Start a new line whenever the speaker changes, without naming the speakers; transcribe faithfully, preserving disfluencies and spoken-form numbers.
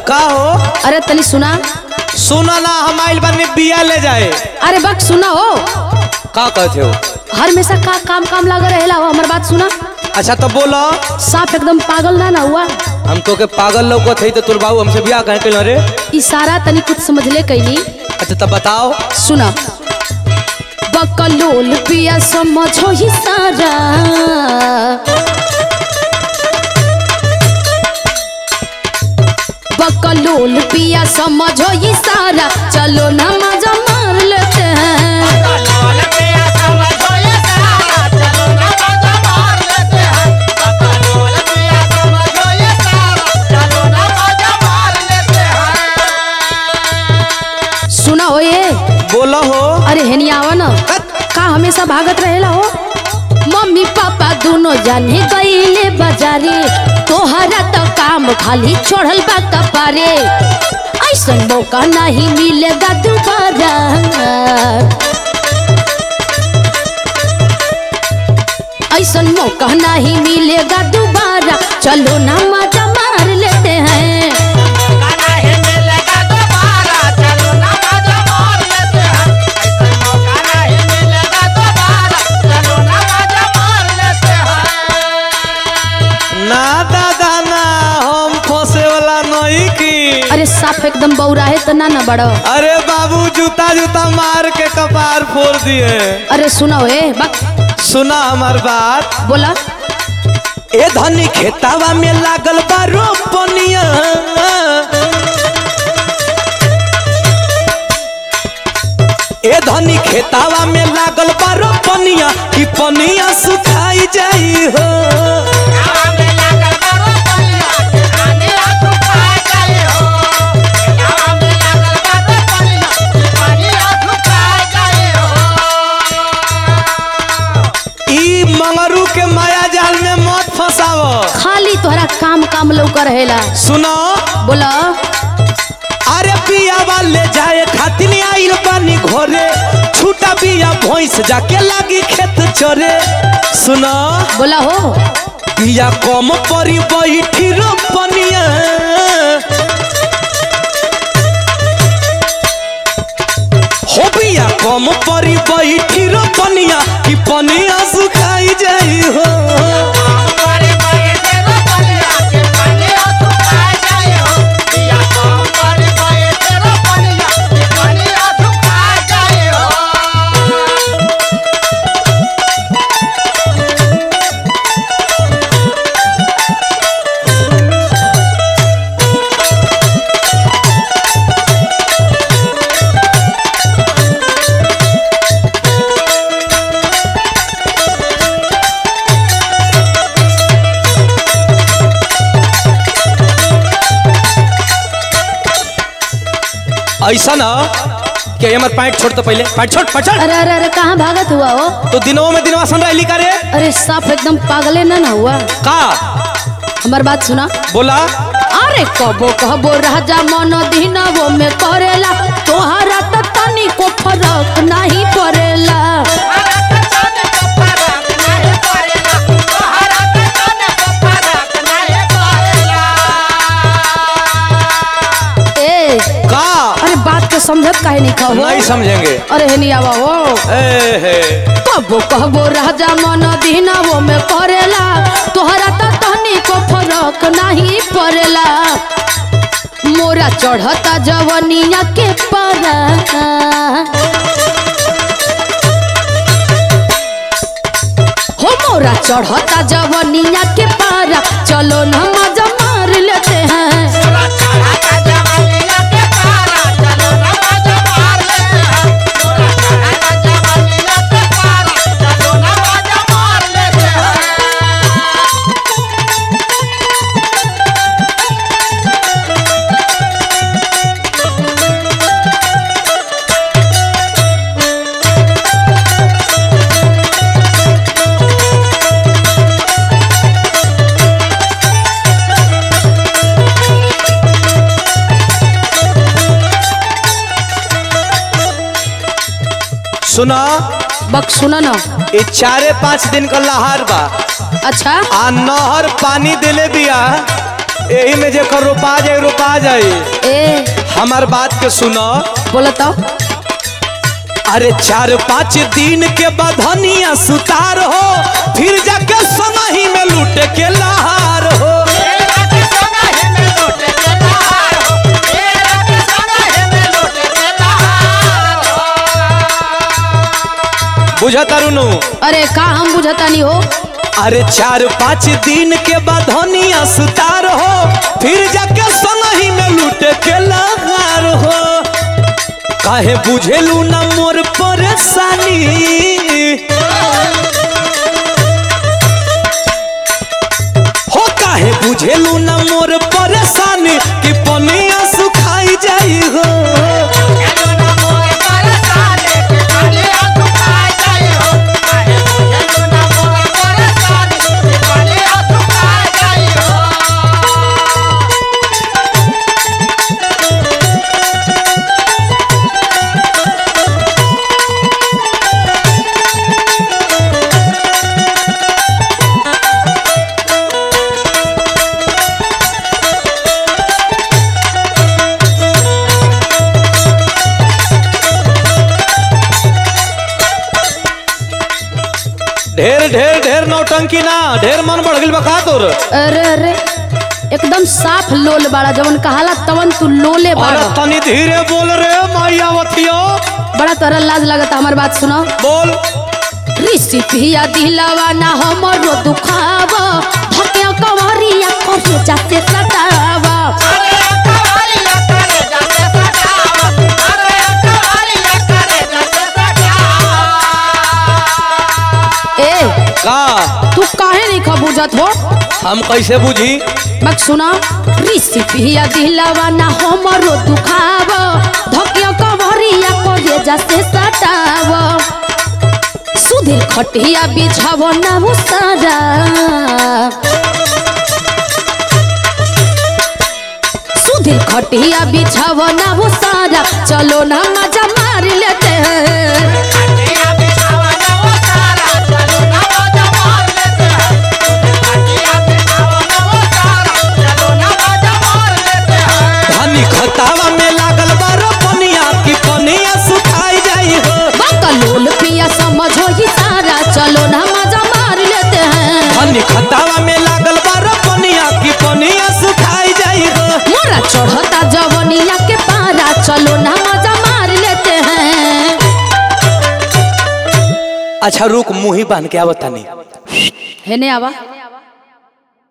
का हो?
अरे तनी सुना।
सुना ना, हम आइल बानी बिया ले जाए।
अरे बक सुना हो।
का कहते हो?
हर हमेशा का काम काम लगा रहेला हो, हमार बात सुना।
अच्छा तो बोलो।
साफ एकदम पागल ना ना हुआ।
हम तो के पागल लोग थे तो तुर बाबू हमसे बिया कहे कल रे?
इशारा तनी कुछ समझ ले कैनी।
अच्छा तब बताओ।
सुना। बकलोल पिया समझो ही सारा, बकलोल पिया समझो ही सारा, चलो ना मजा मार लेते हैं। सुना हो ये?
बोलो हो।
अरे हेनियावा ना का हमेशा भागत रहेला हो। मम्मी पापा दोनों जाने गईले बाजारे, तोहरा तो काम खाली छोड़ल बा कपारे, ऐसा मौका नहीं मिलेगा दोबारा। ऐसा मौका नहीं मिलेगा दोबारा, चलो ना मजा मार लेते हैं। अरे साफ एकदम बौरा है तो ना ना बड़ो।
अरे बाबू जूता जूता मार के कपार फोड़ दिए।
अरे सुनो ए बक।
सुना हमार बात।
बोला।
ए धनी खेतावा में लागल बा रोपनिया, ए धनी खेतावा में लागल बा रोपनिया, कि पनिया सुखाई जाई हो। मंगरू के माया जाल में मत फंसाओ।
खाली तोहरा काम काम लौका रहेला।
सुनो।
बोला।
अरे बिया वाले जाए खातिर आइल बानी घोरे, छूटा बिया भैंस जाके लागी खेत चोरे। सुनो।
बोला हो।
बिया कम परी बैठी रोपनिया, हो बिया कम परी बैठी रोपनिया, कि पनिया सुखाई जाई हो। ऐसा ना कि हमारे पैंट छोड़ तो पहले पैंट छोड़ पैंट छोड़।
अरे अरे अरे कहाँ भागत हुआ हो?
तो दिनों में दिनवा सन रही करे।
अरे साफ एकदम पागले ना ना हुआ
का?
हमार बात सुना।
बोला।
अरे कबो कबो राजा मन दीना वो में करेला, तोहरा तो तनी को फर्क नहीं पड़ेला। समझत काहे नहीं खाओ?
नहीं समझेंगे।
अरे है नहीं आवा हो।
ए हे
कबो कहबो राजा मन दीना वो में करेला, तोहरा तो तहनी को फर्क नहीं पड़ेला। मोरा चढ़ता जवनिया के पारा, हो मोरा चढ़ता जवनिया के पारा, चलो ना मजा मार लेते हैं।
सुना।
बक सुना ना।
ये चारे पाँच दिन का लहार बा।
अच्छा।
आ नहर पानी देले बिया, यही में जे कर रोपा जाए रोपा जाए।
ए
हमार बात के सुनो।
बोलो तो।
अरे चार पाँच दिन के बधनिया सुतार हो, फिर जाके सोनाही में लूटे के लहार हो। बुझा तारुनु?
अरे का हम बुझता नहीं हो।
अरे चार पाँच दिन के बधनिया सुतार हो, फिर जाके सोनाही में लूटे के लहार हो। काहे बुझेलू ना मोर परेशानी, हो काहे बुझेलू ना मोर परेशानी कि पनिया सुखाई जाई हो। ढेर ढेर ढेर नौटंकी ना, ढेर मन बढ़ गइल बका तोर।
अरे अरे एकदम साफ लोल बाड़ा, जवन कहाला तवन तू लोले बाड़ा।
अरे तनी धीरे बोल रे मायावतिया।
बड़ा तोरा लाज लगता, हमार बात सुनो।
बोल।
ऋषि पिया दिलावा ना हमरो दुखावा, धकिया कवरिया करे जाते सतावा। ए
का
तू काहे नहीं खा बुझत हो?
हम कैसे बुझी?
मत सुना। ऋषि पिया दिलावा ना हमरो दुखावा, धकिया कवरिया करे जाते सतावा। सुधीर खटिया बिछाव ना वो सारा, सुधीर खटिया बिछाव ना वो सारा। चलो ना मजा मार लेते हैं।
धनी खतावा में लागल बारो पनिया की पनिया सुखाई जाई हो।
बकलोल पिया समझो ये सारा, चलो ना मजा मार लेते हैं।
धनी खतावा में लागल बारो पनिया की पनिया सुखाई जाई हो।
मोरा चढ़ता जवनिया के पारा, चलो ना मजा मार लेते हैं।
अच्छा रुक, मुंह ही बांध के आवतानी।
हेने आवा।